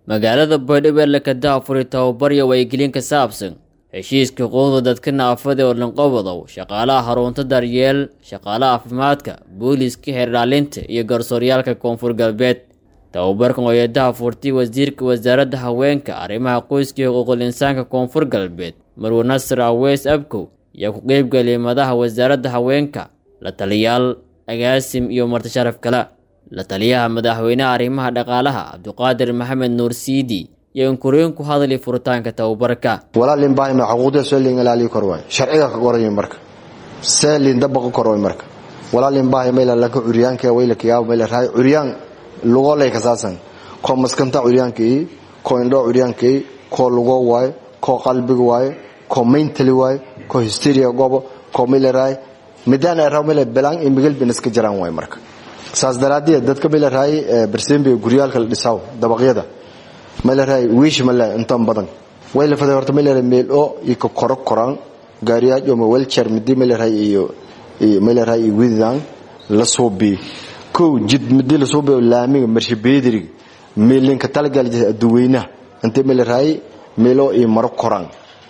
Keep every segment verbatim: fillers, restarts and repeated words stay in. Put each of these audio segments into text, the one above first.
magaalada Baydhabo ka daafuri tababaryo waygelin ka saabsan heshiiska qodob dadka naafada oo lanqabado shaqaalaha xarunta daryeel shaqaalaha caafimaadka booliiska xiraalinta iyo garsooryaalka koonfur galbeed tababarkan oo daafurtay wasiirka wasaaradda haweenka arrimaha qoyska iyo xuquuqul insaanka koonfur galbeed Marwo Nasr Aweys Abko iyo ku qayb galay madaxa wasaaradda haweenka la taliyaal agaasim iyo marti sharaf kala la taliyaha madaxweynaha arrimaha dhaqaalaha Abduqaadir Maxamed Nuur Siidi iyo in koreen ku hadlay furitaanka tababarka walaalin baa ma xuquuqda soo ilaaliyo korway sharciga ka qoran marka seelin dabaq korway marka walaalin baa meel la ka curiyaanka weylka yaa meel raay curiyaan lugo leh ka saasan ko maskanta curiyaanki ko indho curiyaanki ko lugo way ko qalbiga way ko mentally way ko hysteria gobo ko meel raay midaan ay raamel balan in migel biniska jiraan way marka saas daraadii dadka meel raay barsembe guriyaalka la dhisaw dabaqyada meel raay wiish mala inta badan way la faday horta meel meel oo iko koro koran gaariya iyo wheelchair midi meel raay iyo meel raay widaan la soobi ko jid midi la soobi laamiga marshi beedri meelinka talagal duweyna inta meel raay meelo iyo maro koran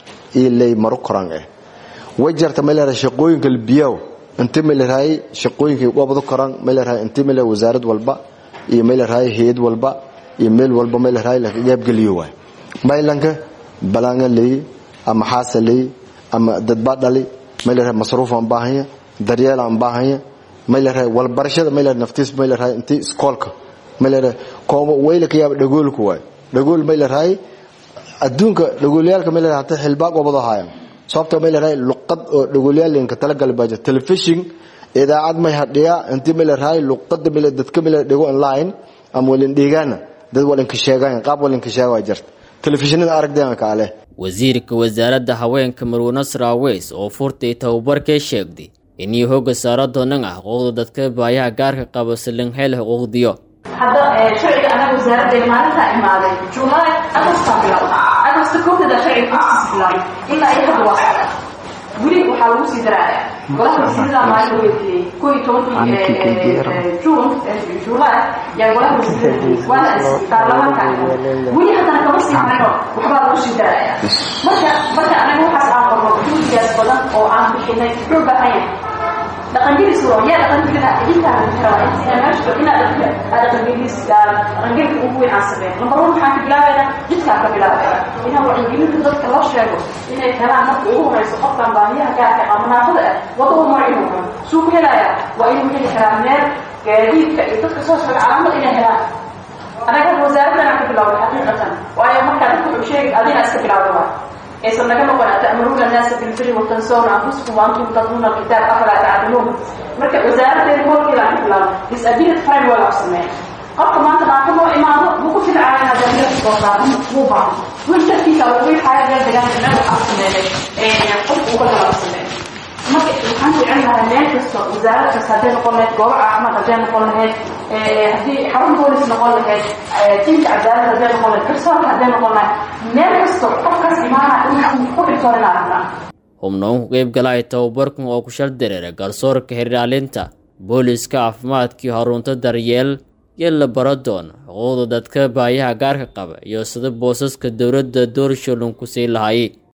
ilay maro koran eh wajarta meel raay shaqooyinka biyow inta meel raay shaqooyinka wabado koran meel raay inta meel wasaaradda walba iyo meel raay hay'ad walba email walba meel raay la qayb galiyo way baylanka balanga leey ama xaasalay ama dad badali meel raay masruuf aan baahanya daryeel aan baahanya meel raay wal barashada meel naftiis meel raay intii iskoolka meel raay koobo weylka yaab dhagoolku way dhagool meel raay adduunka dhagoolyaalka meel raay hata xilbaaq wabado haayaan sababta meel raay luqad oo dhagoolyaalinka tala galbaaja television idaacad may hadhiya intii meel raay luqad meel dadka meel dhago online am walin deegaana dad walin ka sheegaan qaab walin ka sheegay jirta telefishinada aragdeen ka ale wasiirka wasaaradda haweenka Marwo Nasr Aweys oo furtay tababarka sheegday in uu hogga saaro doonaan xuquuqda dadka baayaha gaarka qaba silan hel xuquuqdiyo hadda sharciga anaga wasaaradda maalinta imaaday July August August koobada sharciga isticmaalay ila ay hadda waa wili waxa lagu sii daraa golaha sida maalinta weeyay koob iyo toban June July ya golaha sida wala baarlamaanka wili hadda kama sii hayno waxa lagu sii daraa marka marka anaga waxa aan qorno duuliyaas badan oo aan bixinay u baahan dhaqankiisa oo yaa dhaqankiisa inta aan xiraa inta meesha ina dhaqankiisa dhaqankiisa ugu weyn aan sameeyo number one waxaan bilaabaynaa jidka ka bilaabaynaa ina wacyigelinta dadka loo sheego inay helaan marka ugu horeyso qofkan baahiyaha gaarka ah munaafada ah wado u marin suuq helaya waa inuu heli karaa meel gaadiidka iyo dadka soo socda calaamad inay helaan anaga wasaaradda ka bilaabay xaqiiqatan waayo marka dadku wuxuu sheegay adina iska bilaabay إذا نجمع قناة تأمرون الناس بالبر وتنسون أنفسكم وأنتم تتلون الكتاب أفلا تعلمون مركز وزارة الملك لا تفلان بس أدية فرن ولا أقسمين قبل ما تناقضوا إمامه وقف العالم هذا من الوزارة مطلوبة والتركيز أو كل حاجة جد جد من الأقسمين قف ولا أقسمين مركز الحمد لله هناك وزارة تستخدم قناة جوع أحمد رجال قناة هذه حرم بوليس نقول لك تيجي عدالة رجال قناة كسر رجال قناة نركز تفكر إمامه إنه كل صار لنا humnoon ku qayb galay tababarkan oo ku shal dareeray garsoorka xiraalinta booliiska caafimaadka xarunta daryeel iyo la baradoon xuquuqda dadka baayaha gaarka qaba iyo sida boosaska dawladda doorasho ku sii lahaayay